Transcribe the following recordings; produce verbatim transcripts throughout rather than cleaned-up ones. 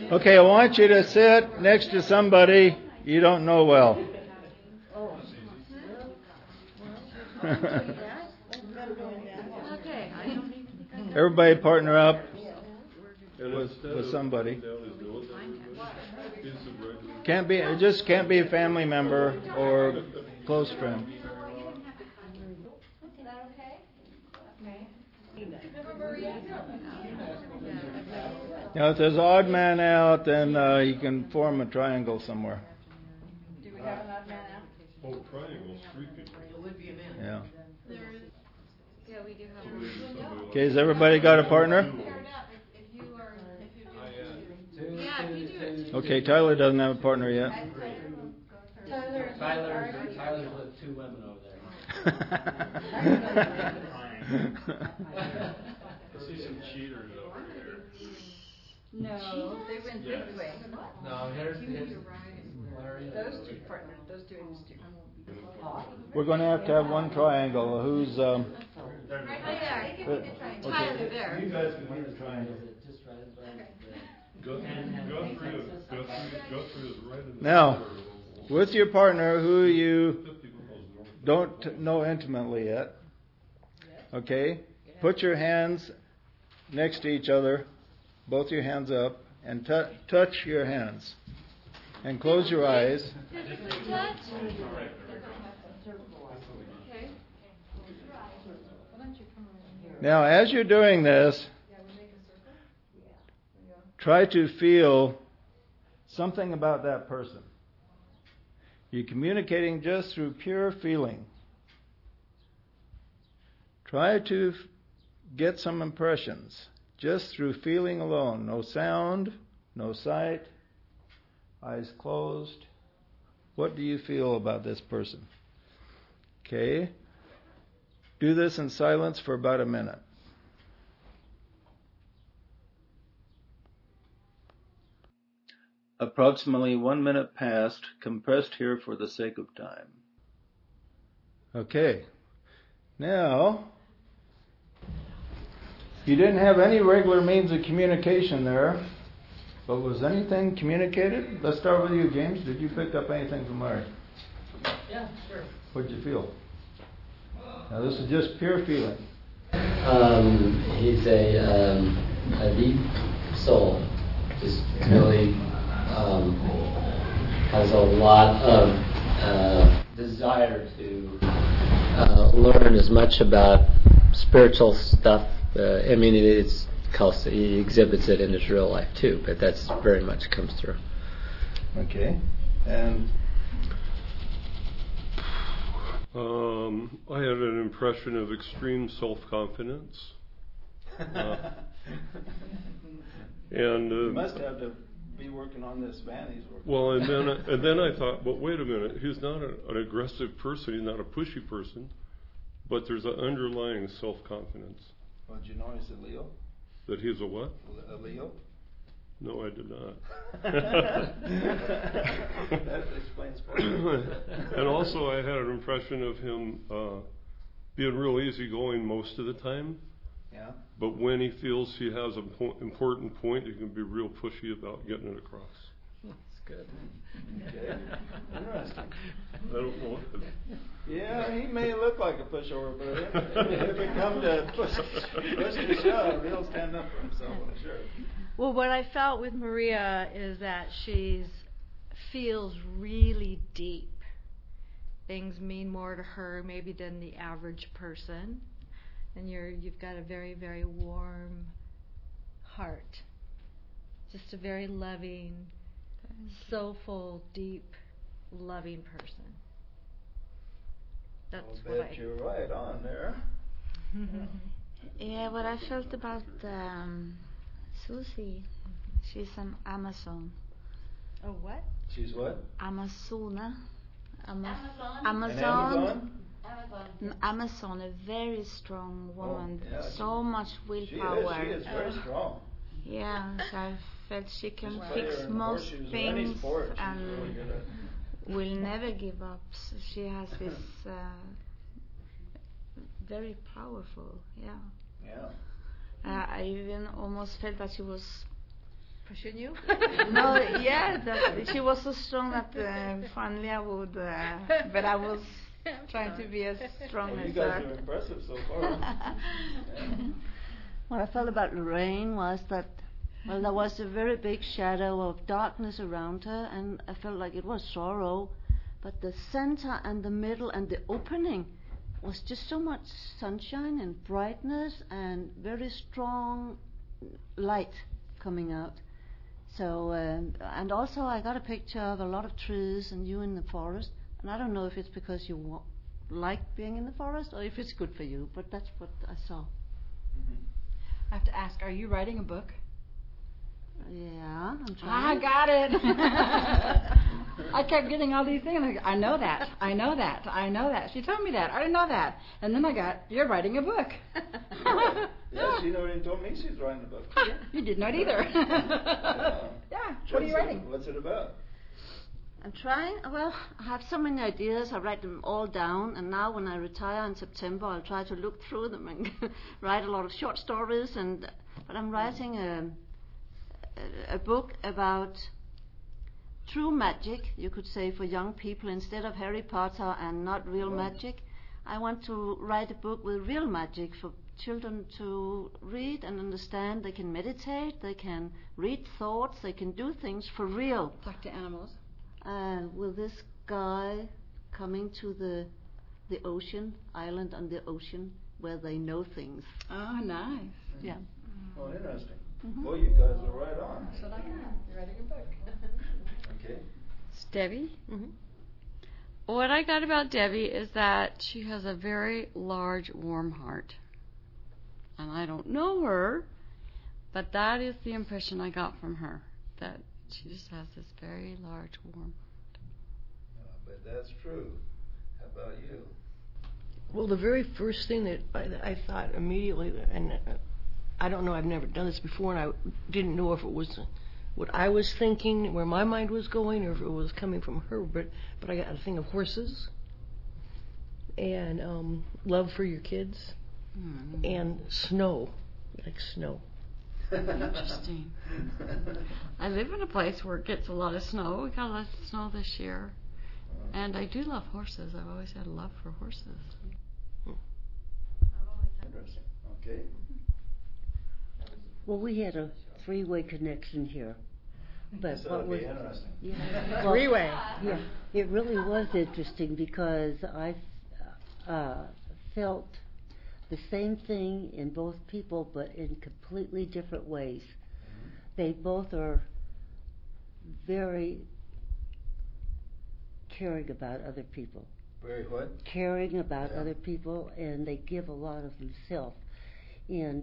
Okay, I want you to sit next to somebody you don't know well. Everybody partner up with, with somebody. Can't be, it just can't be a family member or close friend. Now, if there's an odd man out, then uh, you can form a triangle somewhere. Do we have an odd man out? Oh, triangles, three people. It would be a man. Yeah. Yeah, we do have. Okay, has everybody got a partner? If you are, if you do. Yeah, if you do it. Okay, Tyler doesn't have a partner yet. Tyler. Tyler, Tyler's with two women over there. I see some cheaters over here. No, they went this way. No, there's, there's Those two partners, those two and those two. We're going to have to have one triangle. Who's um? Right there. Okay. Tyler there. You guys can be the triangle. Guthrie, Guthrie, is- Guthrie, Guthrie is right in the Now, center. with your partner who you don't know intimately yet, okay, put your hands next to each other, both your hands up, and t- touch your hands. And close your eyes. Touch. Now, as you're doing this, try to feel something about that person. You're communicating just through pure feeling. Try to f- get some impressions just through feeling alone. No sound, no sight, eyes closed. What do you feel about this person? Okay. Do this in silence for about a minute. Approximately one minute passed, compressed here for the sake of time. Okay. Now, you didn't have any regular means of communication there, but was anything communicated? Let's start with you, James. Did you pick up anything from Larry? Yeah, sure. What did you feel? Now, this is just pure feeling. Um, he's a, um, a deep soul. Just really um, has a lot of uh, desire to uh, learn as much about spiritual stuff. Uh, I mean, it is, he exhibits it in his real life too, but that's very much comes through. Okay. And Um, I had an impression of extreme self-confidence. Uh, and uh, you must have to be working on this van he's working well, on. and then I, and then I thought, but wait a minute, he's not a, an aggressive person, he's not a pushy person, but there's an underlying self-confidence. Well, did you know he's a Leo? That he's a what? A Leo? No, I did not. That explains part of it. And also I had an impression of him uh, being real easygoing most of the time. Yeah. But when he feels he has an po- important point, he can be real pushy about getting it across. That's good. Okay. Interesting. I don't know. Yeah, he may look like a pushover, but if, if it comes to push, push to shove, he'll stand up for himself, I'm sure. Well, what I felt with Maria is that she's feels really deep. Things mean more to her maybe than the average person, and you're you've got a very very warm heart, just a very loving, soulful, deep, loving person. That's I'll what bet I. you're right on there. Yeah, what I felt about um, Susie, she's an Amazon. Oh, what? She's what? Amazona. Ama- Amazon? Amazon. Amazon? N- Amazon, a very strong woman. Oh, yeah, so much She willpower. is, she is very strong. Yeah, so I felt she can Just play fix her in most horseshoes or any things sport, she's and really good at. will never give up. S- She has this uh, very powerful, yeah. Yeah. Uh, I even almost felt that she was pushing you? No, yeah, that, she was so strong that uh, finally I would, uh, but I was trying to be as strong Well, as you guys her. are impressive so far. Yeah. What I felt about Lorraine was that, well, there was a very big shadow of darkness around her, and I felt like it was sorrow, but the center and the middle and the opening was just so much sunshine and brightness and very strong light coming out. So, um, and also I got a picture of a lot of trees and you in the forest, and I don't know if it's because you wa- like being in the forest or if it's good for you, but that's what I saw. I have to ask, are you writing a book? Yeah, I'm I trying. got it. I kept getting all these things. I know that. I know that. I know that. She told me that. I didn't know that. And then I got, you're writing a book. Yeah, she never even told me she's writing a book. You did not either. Yeah. Yeah. What are you What's writing? It, what's it about? I'm trying. Well, I have so many ideas. I write them all down, and now when I retire in September, I'll try to look through them and write a lot of short stories. And but I'm writing a a book about true magic, you could say, for young people instead of Harry Potter and not real Oh. magic. I want to write a book with real magic for children to read and understand. They can meditate, they can read thoughts, they can do things for real. Talk to animals. And with this guy coming to the the ocean, island on the ocean, where they know things. Oh, nice. Yeah. Oh, interesting. Mhm. Well, you guys are right on. That's what I got. You're writing a book. Okay. It's Debbie. Mm-hmm. What I got about Debbie is that she has a very large, warm heart. And I don't know her, but that is the impression I got from her, that she just has this very large, warm Uh, but that's true. How about you? Well, the very first thing that I, I thought immediately, and uh, I don't know, I've never done this before, and I didn't know if it was what I was thinking, where my mind was going, or if it was coming from her, but, but I got a thing of horses, and um, love for your kids, Mm. and snow, like snow. Interesting. I live in a place where it gets a lot of snow. We got a lot of snow this year. And I do love horses. I've always had a love for horses. Interesting. Okay. Well, we had a three-way connection here. But So what it'd was be interesting. yeah, well, Three-way. Yeah, it really was interesting because I uh, felt the same thing in both people, but in completely different ways. Mm-hmm. They both are very caring about other people. Very what? Caring about Yeah. other people, and they give a lot of themselves. And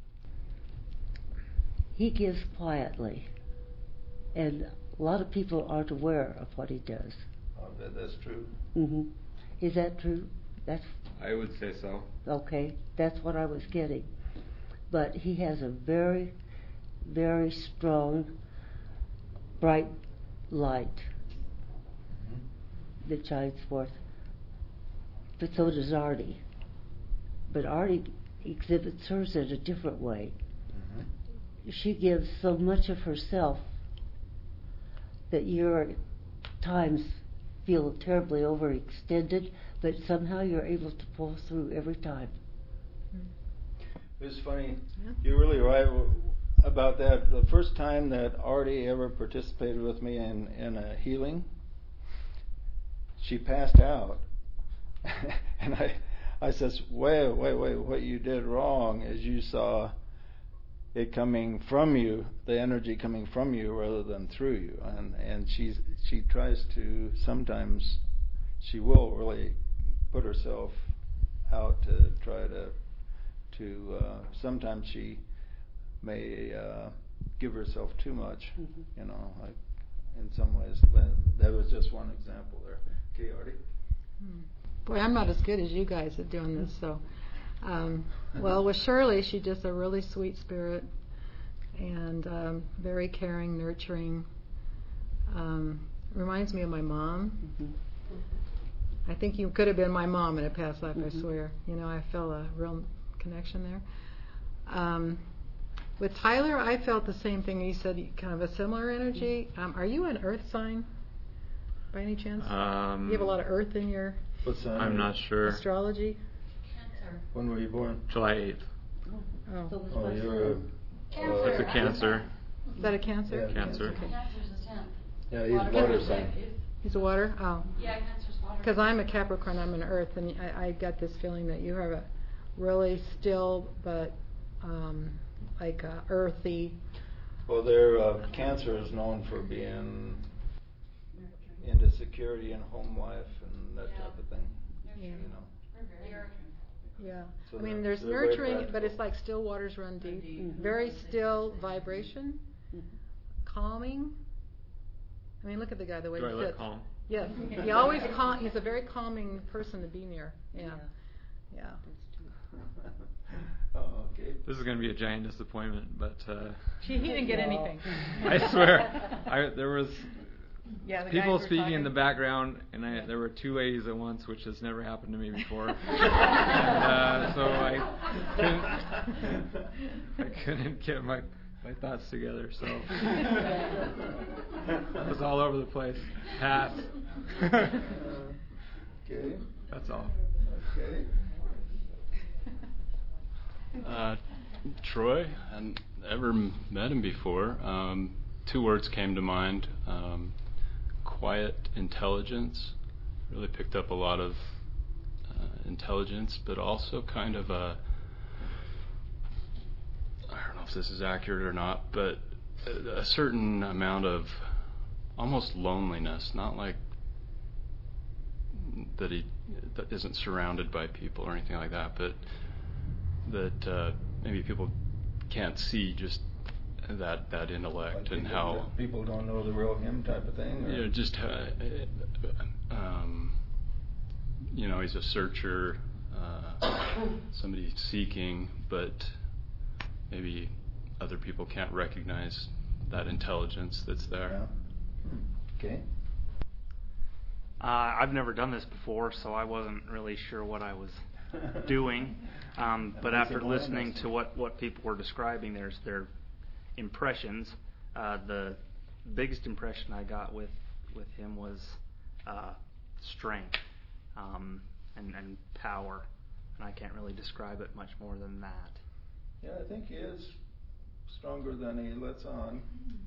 he gives quietly, and a lot of people aren't aware of what he does. I bet that's true. hmm Is that true? That's I would say so. okay. That's what I was getting. But he has a very, very strong, bright light Mm-hmm. that shines forth. But so does Artie. But Artie exhibits hers in a different way. Mm-hmm. She gives so much of herself that you at times feel terribly overextended, but somehow you're able to pull through every time. It's funny. You're really right about that. The first time that Artie ever participated with me in, in a healing, she passed out. And I, I says, wait, wait, wait, what you did wrong is you saw it coming from you, the energy coming from you rather than through you. And, and she's, she tries to, sometimes she will really put herself out to try to, to uh, sometimes she may uh, give herself too much, Mm-hmm. you know, like in some ways. That, that was just one example there. Okay, Artie? Boy, I'm not as good as you guys at doing this, so. Um, well, with Shirley, she's just a really sweet spirit and um, very caring, nurturing. Um, reminds me of my mom. Mm-hmm. I think you could have been my mom in a past life, Mm-hmm. I swear. You know, I felt a real connection there. Um, With Tyler, I felt the same thing. You said kind of a similar energy. Um, are you an Earth sign, by any chance? Um, you have a lot of Earth in your What sign? I'm not sure. astrology. When were you born? July eighth. Oh, Oh, you're a Cancer. It's a Cancer. is that a Cancer? Yeah. Cancer. Okay. Cancer's the tenth. Yeah, he's water sign. He's a water. Oh. Yeah, Cancer's water. Because I'm a Capricorn, I'm an Earth, and I, I got this feeling that you have a really still, but um, like uh, earthy. Well, their uh, Cancer is known for being into security and home life and that Yeah. type of thing. Yeah. You know. Yeah. So I mean, they're- there's they're very nurturing, practical. but it's like still waters run deep. Mhm. Very still vibration, Mhm. calming. I mean, look at the guy, the way Do I he look sits. calm? Yes. He always calm. He's a very calming person to be near. Yeah. Yeah. Oh, okay. This is going to be a giant disappointment, but uh, He, he didn't get anything. I swear, I, there was Yeah, the people guys were speaking in talking. the background, and I, there were two ladies at once, which has never happened to me before. and, uh, so I couldn't, I couldn't get my my thoughts together. So I was all over the place. Pat. Okay. That's all. Okay. Uh, Troy, I hadn't ever m- met him before. Um, two words came to mind. Um, quiet intelligence. Really picked up a lot of uh, intelligence, but also kind of a, I don't know if this is accurate or not, but a, a certain amount of almost loneliness, not like that he that isn't surrounded by people or anything like that, but that uh, maybe people can't see just that that intellect Like and people how don't- people don't know the real him type of thing. Or? you know just uh, um, you know he's a searcher, uh, somebody seeking, but maybe other people can't recognize that intelligence that's there. Yeah. Okay. Uh, I've never done this before, so I wasn't really sure what I was doing. Um, but after listening to what, what people were describing, there's their impressions. Uh, the biggest impression I got with, with him was uh, strength um, and, and power. And I can't really describe it much more than that. Yeah, I think he is stronger than he lets on.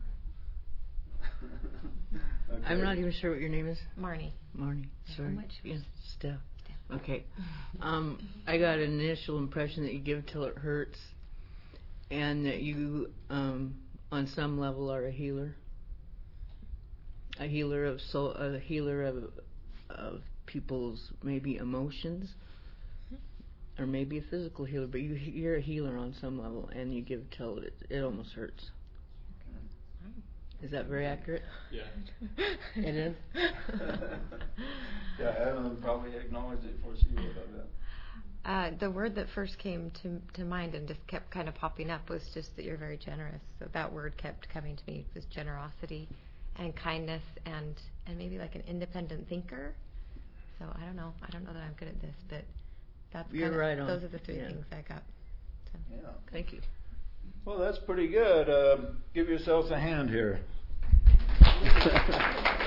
Okay. I'm not even sure what your name is. Marnie. Marnie. Sorry. much? Yes, Steph. Okay. Um, I got an initial impression that you give till it hurts, and that you, um, on some level, are a healer. A healer of soul, a healer of of people's maybe emotions, or maybe a physical healer. But you, you're a healer on some level, and you give till it it almost hurts. Is that very accurate? Yeah. It is? Yeah, Evelyn probably acknowledged it before she wrote that. Uh, the word that first came to to mind and just kept kind of popping up was just that you're very generous. So that word kept coming to me, was generosity and kindness and, and maybe like an independent thinker. So I don't know. I don't know that I'm good at this, but that's You're kind of, right on. those are the three Yeah. things I got. So. Yeah. Thank you. Well, that's pretty good. Uh, give yourselves a hand here.